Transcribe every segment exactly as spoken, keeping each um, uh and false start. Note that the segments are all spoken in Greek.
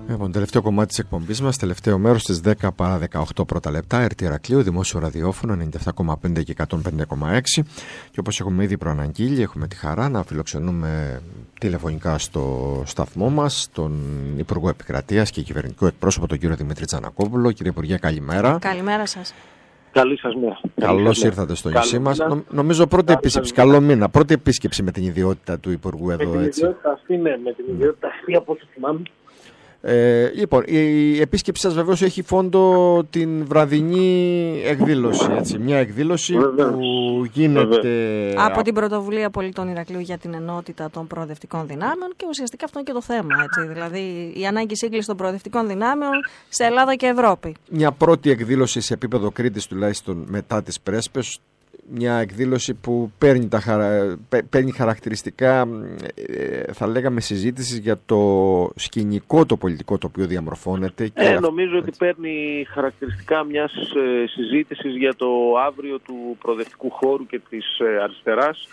Λοιπόν, τελευταίο κομμάτι της εκπομπής μας, τελευταίο μέρος στις δέκα παρά δεκαοκτώ πρώτα λεπτά, ΕΡΤ Ηρακλείου, δημόσιο ραδιόφωνο ενενήντα επτά κόμμα πέντε και εκατόν πέντε κόμμα έξι. Και όπως έχουμε ήδη προαναγγείλει, έχουμε τη χαρά να φιλοξενούμε τηλεφωνικά στο σταθμό μας τον Υπουργό Επικρατείας και κυβερνητικό εκπρόσωπο, τον κύριο Δημήτρη Τζανακόπουλο. Κύριε Υπουργέ, καλημέρα. Καλημέρα σας. Καλή σας μέρα. Καλώς ήρθατε στο νησί μας. Νο, νομίζω πρώτη Καλή επίσκεψη, καλό μήνα, πρώτη επίσκεψη με την ιδιότητα του Υπουργού εδώ, με έτσι. Την ιδιότητα αυτή, ναι, με την ιδιότητα αυτή, από όσο θυμάμαι. Ε, λοιπόν, η επίσκεψη σας βεβαίως έχει φόντο την βραδινή εκδήλωση, έτσι, μια εκδήλωση Βεβαίως. που γίνεται Βεβαίως. από την πρωτοβουλία πολιτών Ηρακλείου για την ενότητα των προοδευτικών δυνάμεων και ουσιαστικά αυτό είναι και το θέμα, έτσι, δηλαδή η ανάγκη σύγκλησης των προοδευτικών δυνάμεων σε Ελλάδα και Ευρώπη. Μια πρώτη εκδήλωση σε επίπεδο Κρήτης, τουλάχιστον μετά τις Πρέσπες, μια εκδήλωση που παίρνει, τα χαρα... παίρνει χαρακτηριστικά, θα λέγαμε, συζήτηση για το σκηνικό, το πολιτικό το οποίο διαμορφώνεται. Και ε, νομίζω ότι παίρνει χαρακτηριστικά μιας ε, συζήτησης για το αύριο του προοδευτικού χώρου και της ε, αριστεράς,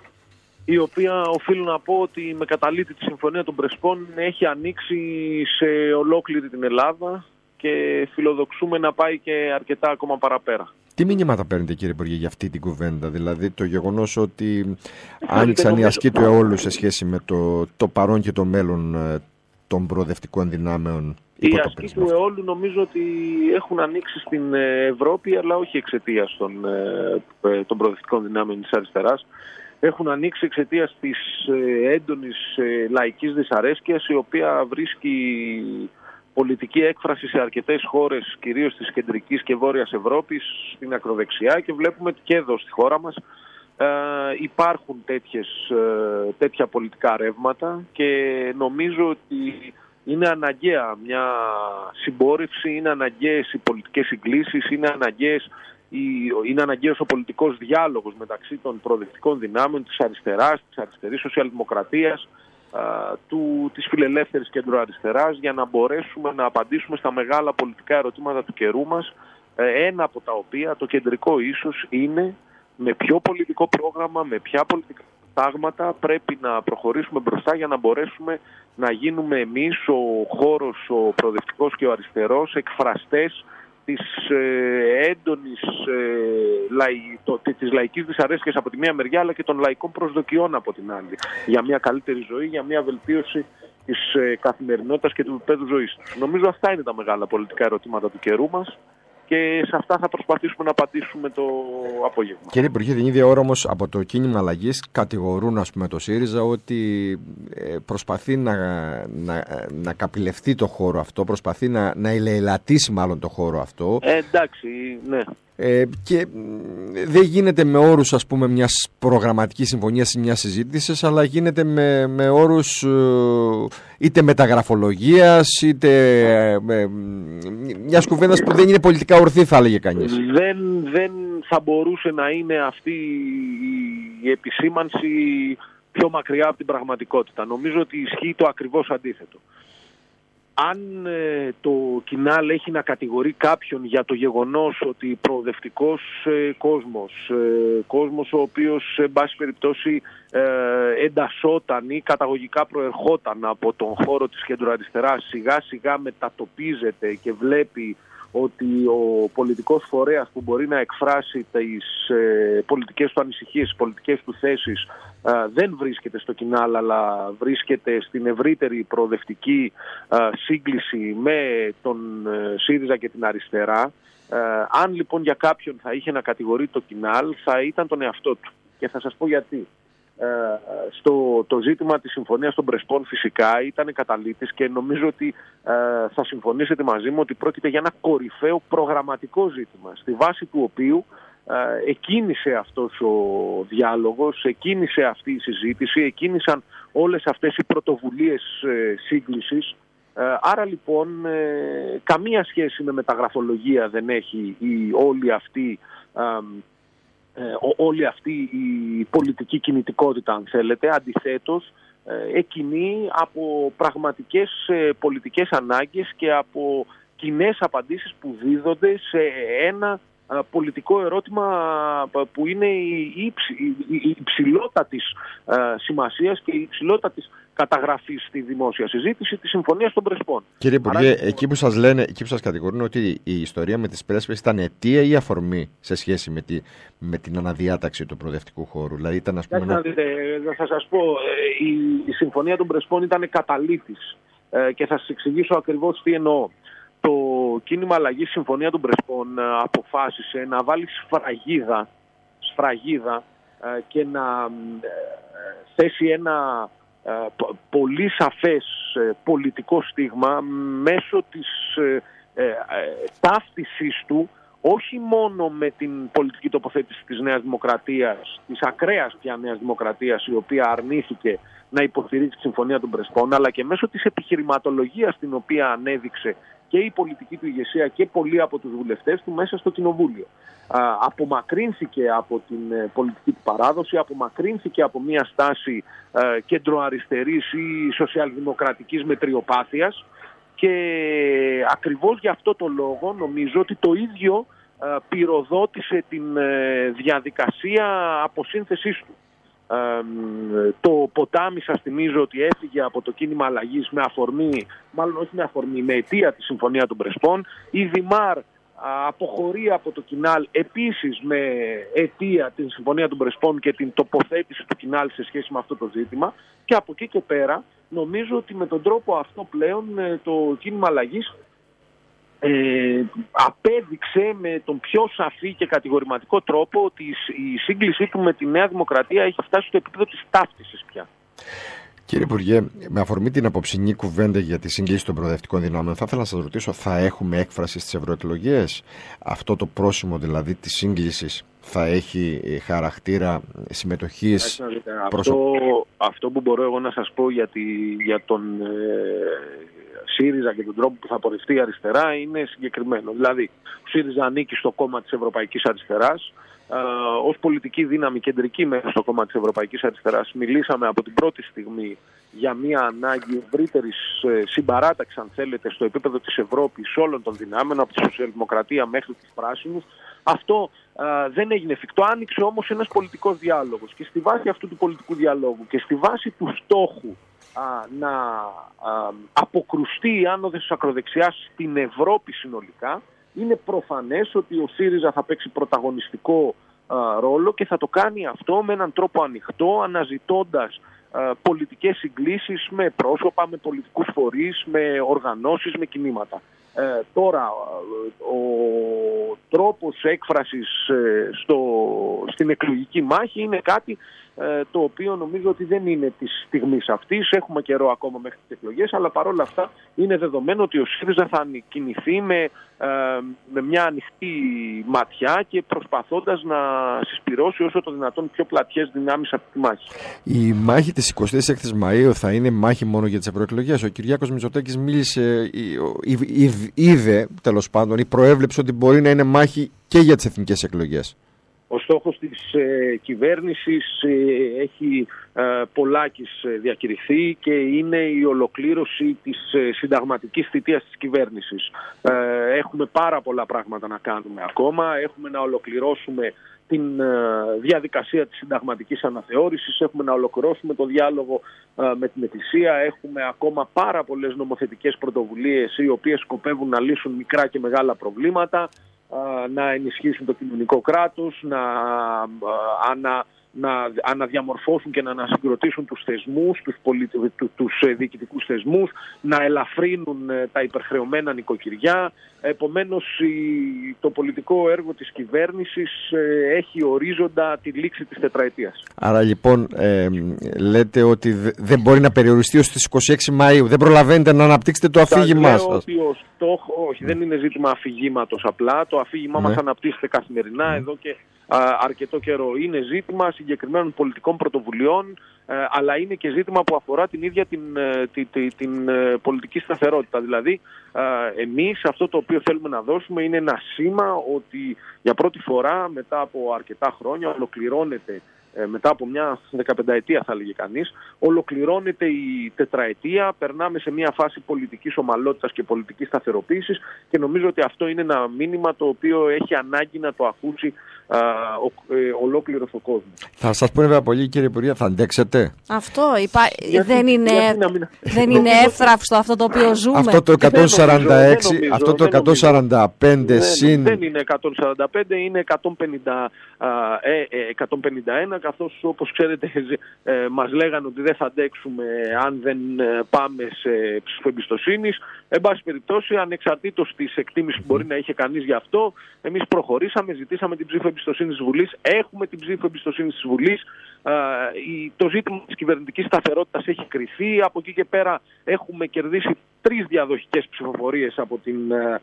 η οποία, οφείλω να πω, ότι με καταλήτη τη Συμφωνία των Πρεσπών έχει ανοίξει σε ολόκληρη την Ελλάδα και φιλοδοξούμε να πάει και αρκετά ακόμα παραπέρα. Τι μηνύματα παίρνετε, κύριε Υπουργέ, για αυτή την κουβέντα, δηλαδή το γεγονός ότι άνοιξαν οι ασκοί του αιώλου σε σχέση με το, το παρόν και το μέλλον των προοδευτικών δυνάμεων? Οι ασκοί του αιώλου νομίζω ότι έχουν ανοίξει στην Ευρώπη, αλλά όχι εξαιτίας των, των προοδευτικών δυνάμεων της αριστεράς. Έχουν ανοίξει εξαιτίας της έντονης λαϊκής δυσαρέσκειας, η οποία βρίσκει πολιτική έκφραση σε αρκετές χώρες, κυρίως της κεντρικής και βόρειας Ευρώπης, στην ακροδεξιά, και βλέπουμε ότι και εδώ στη χώρα μας ε, υπάρχουν τέτοιες, ε, τέτοια πολιτικά ρεύματα, και νομίζω ότι είναι αναγκαία μια συμπόρευση, είναι αναγκαίες οι πολιτικές συγκλήσεις, είναι, αναγκαίες, είναι αναγκαίος ο πολιτικός διάλογος μεταξύ των προοδευτικών δυνάμεων, της αριστεράς, της αριστερής σοσιαλδημοκρατίας, του, της φιλελεύθερης κεντροαριστεράς, για να μπορέσουμε να απαντήσουμε στα μεγάλα πολιτικά ερωτήματα του καιρού μας, ένα από τα οποία, το κεντρικό ίσως, είναι με ποιο πολιτικό πρόγραμμα, με ποια πολιτικά τάγματα πρέπει να προχωρήσουμε μπροστά για να μπορέσουμε να γίνουμε εμείς, ο χώρος, ο προοδευτικός και ο αριστερός, εκφραστές της ε, έντονης ε, λαϊ, το, της λαϊκής δυσαρέσκειας από τη μία μεριά, αλλά και των λαϊκών προσδοκιών από την άλλη, για μια καλύτερη ζωή, για μια βελτίωση της ε, καθημερινότητας και του επίπεδου ζωής τους. Νομίζω αυτά είναι τα μεγάλα πολιτικά ερωτήματα του καιρού μας, και σε αυτά θα προσπαθήσουμε να απαντήσουμε το απόγευμα. Κύριε Υπουργέ, την ίδια ώρα όμως από το κίνημα αλλαγής κατηγορούν, ας πούμε, το ΣΥΡΙΖΑ ότι προσπαθεί να, να, να καπηλευτεί το χώρο αυτό, προσπαθεί να, να ελεηλατήσει μάλλον το χώρο αυτό. Ε, εντάξει, ναι. Ε, και δεν γίνεται με όρους, ας πούμε, μιας προγραμματικής συμφωνίας ή μιας συζήτησης, αλλά γίνεται με, με όρους είτε μεταγραφολογίας, είτε ε, μιας κουβέντας που δεν είναι πολιτικά ορθή, θα έλεγε κανείς. Δεν, δεν θα μπορούσε να είναι αυτή η επισήμανση πιο μακριά από την πραγματικότητα. Νομίζω ότι ισχύει το ακριβώς αντίθετο. Αν ε, το Κινάλ έχει να κατηγορεί κάποιον για το γεγονός ότι προοδευτικός ε, κόσμος, ε, κόσμος ο οποίος σε μπάση περιπτώσει ε, εντασσόταν ή καταγωγικά προερχόταν από τον χώρο της κεντροαριστεράς, σιγά σιγά μετατοπίζεται και βλέπει ότι ο πολιτικός φορέας που μπορεί να εκφράσει τις ε, πολιτικές του ανησυχίες, τις πολιτικές του θέσεις, ε, δεν βρίσκεται στο Κινάλ, αλλά βρίσκεται στην ευρύτερη προοδευτική ε, σύγκληση με τον ε, ΣΥΡΙΖΑ και την αριστερά. Ε, αν λοιπόν για κάποιον θα είχε να κατηγορεί το Κινάλ, θα ήταν τον εαυτό του. Και θα σας πω γιατί. Ε, στο το ζήτημα της Συμφωνίας των Πρεσπών φυσικά ήταν καταλήτης, και νομίζω ότι ε, θα συμφωνήσετε μαζί μου ότι πρόκειται για ένα κορυφαίο προγραμματικό ζήτημα, στη βάση του οποίου ε, εκκίνησε αυτός ο διάλογος, εκκίνησε αυτή η συζήτηση, εκκίνησαν όλες αυτές οι πρωτοβουλίες ε, σύγκλησης. Ε, άρα λοιπόν ε, καμία σχέση με μεταγραφολογία δεν έχει η, όλη αυτή ε, Ε, όλη αυτή η πολιτική κινητικότητα, αν θέλετε. Αντιθέτως, ε, εκκινεί από πραγματικές ε, πολιτικές ανάγκες και από κοινές απαντήσεις που δίδονται σε ένα πολιτικό ερώτημα που είναι η υψηλότατης σημασίας και η υψηλότατης καταγραφή στη δημόσια συζήτηση της Συμφωνίας των Πρεσπών. Κύριε Υπουργέ, Άρα... εκεί που σας λένε, εκεί που σας κατηγορούν ότι η ιστορία με τις πρέσβες ήταν αιτία ή αφορμή σε σχέση με, τη, με την αναδιάταξη του προοδευτικού χώρου? Δηλαδή ήταν, ας πούμε, να δείτε, θα σας πω, η, η Συμφωνία των Πρεσπών ήταν καταλήτης και θα σας εξηγήσω ακριβώς τι εννοώ. Το κίνημα αλλαγής Συμφωνία των Πρεσπών αποφάσισε να βάλει σφραγίδα, σφραγίδα και να θέσει ένα πολύ σαφές πολιτικό στίγμα μέσω της ταύτισης του όχι μόνο με την πολιτική τοποθέτηση της Νέας Δημοκρατίας, της ακραίας πια Νέας Δημοκρατίας, η οποία αρνήθηκε να υποστηρίξει τη Συμφωνία των Πρεσπών, αλλά και μέσω της επιχειρηματολογίας την οποία ανέδειξε και η πολιτική του ηγεσία και πολλοί από τους βουλευτές του μέσα στο Κοινοβούλιο. Α, απομακρύνθηκε από την πολιτική του παράδοση, απομακρύνθηκε από μια στάση ε, κεντροαριστερής ή σοσιαλδημοκρατικής μετριοπάθειας και ακριβώς γι' αυτό το λόγο νομίζω ότι το ίδιο ε, πυροδότησε την ε, διαδικασία αποσύνθεσής του. Ε, το ποτάμι, σας θυμίζω ότι έφυγε από το κίνημα αλλαγής με αφορμή, μάλλον όχι με αφορμή, με αιτία τη Συμφωνία των Πρεσπών. Η Δημάρ α, αποχωρεί από το Κινάλ επίσης με αιτία την Συμφωνία των Πρεσπών και την τοποθέτηση του Κινάλ σε σχέση με αυτό το ζήτημα, και από εκεί και πέρα νομίζω ότι με τον τρόπο αυτό πλέον το κίνημα αλλαγής Ε, απέδειξε με τον πιο σαφή και κατηγορηματικό τρόπο ότι η σύγκλησή του με τη Νέα Δημοκρατία έχει φτάσει στο επίπεδο της ταύτισης πια. Κύριε Υπουργέ, με αφορμή την απόψινή κουβέντα για τη σύγκληση των προοδευτικών δυνάμεων, θα ήθελα να σας ρωτήσω, θα έχουμε έκφραση στις ευρωεκλογές? Αυτό το πρόσημο δηλαδή της σύγκλησης θα έχει χαρακτήρα συμμετοχής? Αυτό, αυτό που μπορώ εγώ να σας πω για, τη, για τον ε, ΣΥΡΙΖΑ και τον τρόπο που θα πορευτεί η αριστερά είναι συγκεκριμένο. Δηλαδή, ο ΣΥΡΙΖΑ ανήκει στο κόμμα της Ευρωπαϊκής Αριστεράς. Uh, ως πολιτική δύναμη κεντρική μέσα στο κόμμα της Ευρωπαϊκής Αριστεράς μιλήσαμε από την πρώτη στιγμή για μια ανάγκη ευρύτερης uh, συμπαράταξης, αν θέλετε, στο επίπεδο της Ευρώπης όλων των δυνάμεων, από τη σοσιαλδημοκρατία μέχρι τους πράσινους. Αυτό uh, δεν έγινε εφικτό. Άνοιξε όμως ένας πολιτικός διάλογος και στη βάση αυτού του πολιτικού διαλόγου και στη βάση του στόχου uh, να uh, αποκρουστεί η άνοδος της ακροδεξιάς στην Ευρώπη συνολικά, είναι προφανές ότι ο ΣΥΡΙΖΑ θα παίξει πρωταγωνιστικό α, ρόλο και θα το κάνει αυτό με έναν τρόπο ανοιχτό, αναζητώντας α, πολιτικές συγκλήσεις με πρόσωπα, με πολιτικούς φορείς, με οργανώσεις, με κινήματα. Ε, τώρα, ο τρόπος έκφρασης ε, στο, στην εκλογική μάχη είναι κάτι ε, το οποίο νομίζω ότι δεν είναι της στιγμής αυτής. Έχουμε καιρό ακόμα μέχρι τις εκλογές, αλλά παρόλα αυτά είναι δεδομένο ότι ο ΣΥΡΙΖΑ θα κινηθεί με, ε, με μια ανοιχτή ματιά και προσπαθώντας να συσπυρώσει όσο το δυνατόν πιο πλατιές δυνάμεις από τη μάχη. Η μάχη της εικοστής έκτης Μαΐου θα είναι μάχη μόνο για τις ευρωεκλογές? Ο Κυριάκος Μητσοτάκης μίλησε, είδε τέλος πάντων ή προέβλεψε ότι μπορεί να είναι μάχη και για τις εθνικές εκλογές. Ο στόχος της ε, κυβέρνησης ε, έχει ε, πολλάκις διακηρυχθεί και είναι η ολοκλήρωση της ε, συνταγματικής θητείας της κυβέρνησης. Ε, έχουμε πάρα πολλά πράγματα να κάνουμε ακόμα. Έχουμε να ολοκληρώσουμε την ε, διαδικασία της συνταγματικής αναθεώρησης, έχουμε να ολοκληρώσουμε το διάλογο ε, με την Εκκλησία, έχουμε ακόμα πάρα πολλές νομοθετικές πρωτοβουλίες οι οποίες σκοπεύουν να λύσουν μικρά και μεγάλα προβλήματα, να ενισχύσουν το κοινωνικό κράτος, να, ανα, να αναδιαμορφώσουν και να ανασυγκροτήσουν τους θεσμούς, τους, πολι... τους διοικητικούς θεσμούς, να ελαφρύνουν τα υπερχρεωμένα νοικοκυριά. Επομένως, το πολιτικό έργο της κυβέρνησης έχει ορίζοντα τη λήξη της τετραετίας. Άρα λοιπόν ε, λέτε ότι δεν μπορεί να περιοριστεί ως τις είκοσι έξι Μαΐου. Δεν προλαβαίνετε να αναπτύξετε το αφήγημά σας? Ότι ο στόχος, όχι, δεν είναι ζήτημα αφηγήματος απλά. Το αφήγημά ναι. μας αναπτύσσεται καθημερινά ναι. εδώ και α, αρκετό καιρό. Είναι ζήτημα συγκεκριμένων πολιτικών πρωτοβουλειών, ε, αλλά είναι και ζήτημα που αφορά την ίδια την, την, την, την πολιτική σταθερότητα. Δηλαδή, ε, εμείς αυτό το οποίο θέλουμε να δώσουμε είναι ένα σήμα ότι για πρώτη φορά μετά από αρκετά χρόνια ολοκληρώνεται μετά από μια δεκαπενταετία θα έλεγε κανείς, ολοκληρώνεται η τετραετία, περνάμε σε μια φάση πολιτικής ομαλότητας και πολιτικής σταθεροποίησης και νομίζω ότι αυτό είναι ένα μήνυμα το οποίο έχει ανάγκη να το ακούσει α, ο, ε, ολόκληρος ο κόσμος. Θα σας πούνε βέβαια πολύ, κύριε Υπουργέ, θα αντέξετε? Αυτό υπά... γιατί, δεν είναι, μην... δεν είναι εύθραυστο αυτό το οποίο ζούμε. Αυτό το εκατόν σαράντα έξι, δεν νομίζω, αυτό το εκατόν σαράντα πέντε δεν, συν... δεν είναι εκατόν σαράντα πέντε, είναι εκατόν πενήντα, ε, ε, εκατόν πενήντα ένα, καθώς όπως ξέρετε ε, μας λέγανε ότι δεν θα αντέξουμε αν δεν πάμε σε ψήφο εμπιστοσύνης. Εν πάση περιπτώσει, ανεξαρτήτως της εκτίμησης που μπορεί να είχε κανείς γι' αυτό, εμείς προχωρήσαμε, ζητήσαμε την ψήφο εμπιστοσύνης της Βουλής, έχουμε την ψήφο εμπιστοσύνης της Βουλής. Το ζήτημα της κυβερνητικής σταθερότητας έχει κριθεί. Από εκεί και πέρα έχουμε κερδίσει τρεις διαδοχικές ψηφοφορίες από την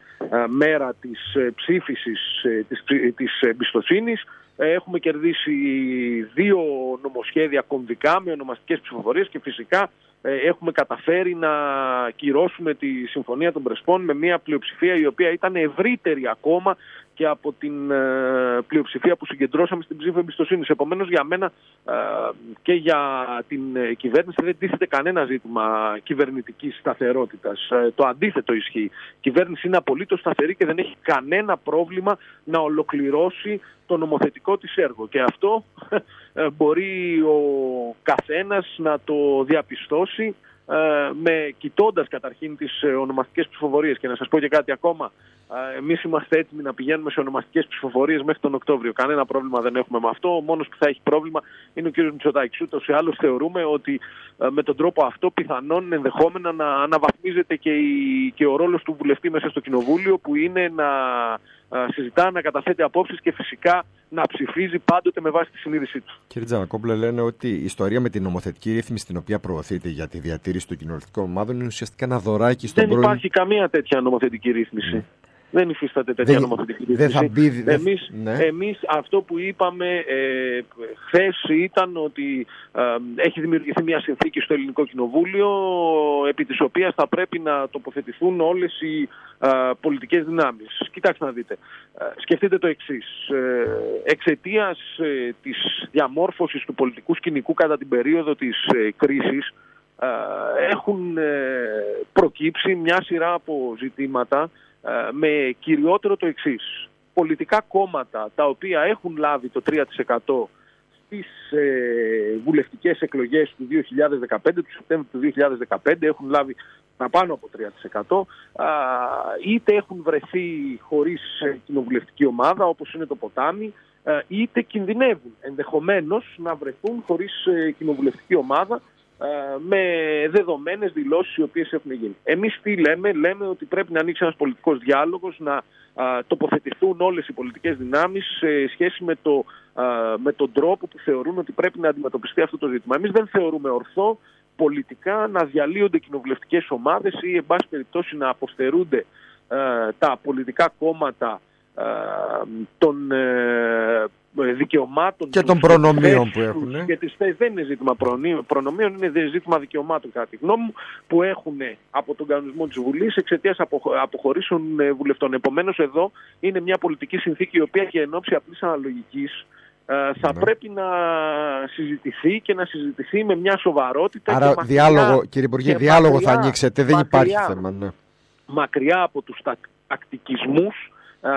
μέρα της ψήφισης της εμπιστοσύνης. Έχουμε κερδίσει δύο νομοσχέδια κομβικά με ονομαστικές ψηφοφορίες και φυσικά έχουμε καταφέρει να κυρώσουμε τη Συμφωνία των Πρεσπών με μια πλειοψηφία η οποία ήταν ευρύτερη ακόμα και από την πλειοψηφία που συγκεντρώσαμε στην ψήφο εμπιστοσύνης. Επομένως, για μένα και για την κυβέρνηση δεν τίθεται κανένα ζήτημα κυβερνητικής σταθερότητας. Το αντίθετο ισχύει. Η κυβέρνηση είναι απολύτως σταθερή και δεν έχει κανένα πρόβλημα να ολοκληρώσει το νομοθετικό της έργο. Και αυτό μπορεί ο καθένας να το διαπιστώσει με κοιτώντας καταρχήν τις ονομαστικές ψηφοφορίες. Και να σας πω και κάτι ακόμα. Εμείς είμαστε έτοιμοι να πηγαίνουμε σε ονομαστικές ψηφοφορίες μέχρι τον Οκτώβριο. Κανένα πρόβλημα δεν έχουμε με αυτό. Ο μόνος που θα έχει πρόβλημα είναι ο κ. Μητσοτάκης. Ούτως ή άλλως θεωρούμε ότι με τον τρόπο αυτό πιθανόν ενδεχόμενα να αναβαθμίζεται και, η, και ο ρόλος του βουλευτή μέσα στο Κοινοβούλιο, που είναι να συζητά, να καταθέτει απόψεις και φυσικά να ψηφίζει πάντοτε με βάση τη συνείδησή του. Κύριε Τζανακόπουλε, λένε ότι η ιστορία με την νομοθετική ρύθμιση την οποία προωθείται για τη διατήρηση των κοινωνικών ομάδων είναι ουσιαστικά ένα δωράκι στον Δεν πρώην... υπάρχει καμία τέτοια νομοθετική ρύθμιση. Mm. Δεν υφίσταται τέτοια δεν, νομοθετική ρύθμιση. Θα μπει, εμείς, ναι. εμείς αυτό που είπαμε ε, χθες ήταν ότι ε, έχει δημιουργηθεί μια συνθήκη στο Ελληνικό Κοινοβούλιο επί της οποίας θα πρέπει να τοποθετηθούν όλες οι ε, πολιτικές δυνάμεις. Κοιτάξτε να δείτε. Ε, σκεφτείτε το εξής. Ε, εξαιτίας ε, της διαμόρφωσης του πολιτικού σκηνικού κατά την περίοδο της ε, κρίσης ε, έχουν ε, προκύψει μια σειρά από ζητήματα με κυριότερο το εξής. Πολιτικά κόμματα τα οποία έχουν λάβει το τρία τοις εκατό στις ε, βουλευτικές εκλογές του δύο χιλιάδες δεκαπέντε, του Σεπτέμβριου του δύο χιλιάδες δεκαπέντε, έχουν λάβει πάνω από τρία τοις εκατό, α, είτε έχουν βρεθεί χωρίς κοινοβουλευτική ομάδα, όπως είναι το Ποτάμι, α, είτε κινδυνεύουν ενδεχομένως να βρεθούν χωρίς ε, κοινοβουλευτική ομάδα, με δεδομένες δηλώσεις οι οποίες έχουν γίνει. Εμείς τι λέμε? Λέμε ότι πρέπει να ανοίξει ένας πολιτικός διάλογος, να α, τοποθετηθούν όλες οι πολιτικές δυνάμεις σε σχέση με, το, α, με τον τρόπο που θεωρούν ότι πρέπει να αντιμετωπιστεί αυτό το ζήτημα. Εμείς δεν θεωρούμε ορθό πολιτικά να διαλύονται κοινοβουλευτικές ομάδες ή εν πάση περιπτώσει να αποστερούνται α, τα πολιτικά κόμματα α, των ε, δικαιωμάτων και των προνομίων που έχουν. Και τις θέσεις δεν είναι ζήτημα προνομίων, είναι ζήτημα δικαιωμάτων, κατά τη γνώμη μου, που έχουν από τον κανονισμό της Βουλής εξαιτίας αποχωρήσεων βουλευτών. Επομένως, εδώ είναι μια πολιτική συνθήκη η οποία και εν ώψη απλής αναλογικής θα ναι. πρέπει να συζητηθεί και να συζητηθεί με μια σοβαρότητα. Άρα, και μακριά, διάλογο, κύριε Υπουργέ, διάλογο μακριά, θα ανοίξετε, δεν μακριά, υπάρχει θέμα. Ναι. Μακριά από τους τακτικισμούς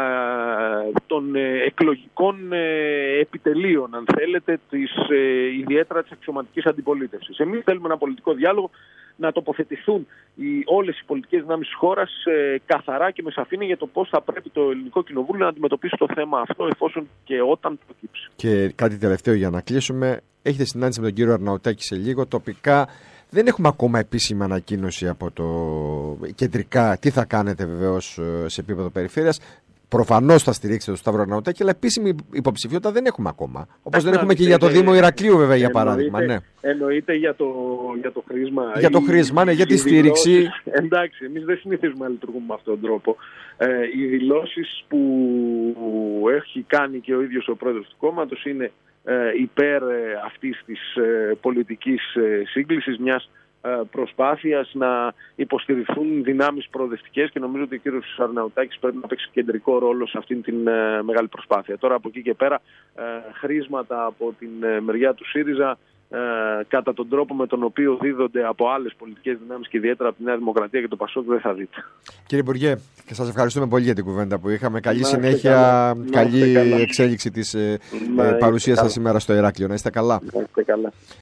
των εκλογικών επιτελείων, αν θέλετε, της, ιδιαίτερα της αξιωματικής αντιπολίτευσης. Εμείς θέλουμε ένα πολιτικό διάλογο, να τοποθετηθούν οι, όλες οι πολιτικές δυνάμεις της χώρας ε, καθαρά και με σαφήνεια για το πώς θα πρέπει το Ελληνικό Κοινοβούλιο να αντιμετωπίσει το θέμα αυτό εφόσον και όταν προκύψει. Και κάτι τελευταίο για να κλείσουμε. Έχετε συνάντηση με τον κύριο Αρναουτάκη σε λίγο. Τοπικά δεν έχουμε ακόμα επίσημη ανακοίνωση από το κεντρικά τι θα κάνετε βεβαίως σε επίπεδο περιφέρειας. Προφανώς θα στηρίξετε τον Σταύρο Αρναουτάκη, αλλά επίσημη υποψηφιότητα δεν έχουμε ακόμα. Όπως δεν έχουμε και για το Δήμο Ηρακλείου, βέβαια, για παράδειγμα. Ναι. Εννοείται για το, για το χρήσμα. Για το χρήσμα, ναι, για τη στήριξη. Δηλώσεις, εντάξει, εμείς δεν συνηθίζουμε να λειτουργούμε με αυτόν τον τρόπο. Ε, οι δηλώσεις που έχει κάνει και ο ίδιος ο πρόεδρος του κόμματος είναι ε, υπέρ ε, αυτής της ε, πολιτικής ε, σύγκλησης, μιας προσπάθειας να υποστηριχθούν δυνάμεις προοδευτικές και νομίζω ότι ο κύριος Αρναουτάκης πρέπει να παίξει κεντρικό ρόλο σε αυτήν την μεγάλη προσπάθεια. Τώρα από εκεί και πέρα χρήσματα από την μεριά του ΣΥΡΙΖΑ κατά τον τρόπο με τον οποίο δίδονται από άλλες πολιτικές δυνάμεις και ιδιαίτερα από τη Νέα Δημοκρατία και το ΠΑΣΟΚ δεν θα δείτε. Κύριε Υπουργέ, σας ευχαριστούμε πολύ για την κουβέντα που είχαμε. Καλή να συνέχεια, καλά. καλή καλά. εξέλιξη της ε, παρουσίας σας σήμερα στο Ηράκλειο. Να είστε καλά. Να είστε καλά.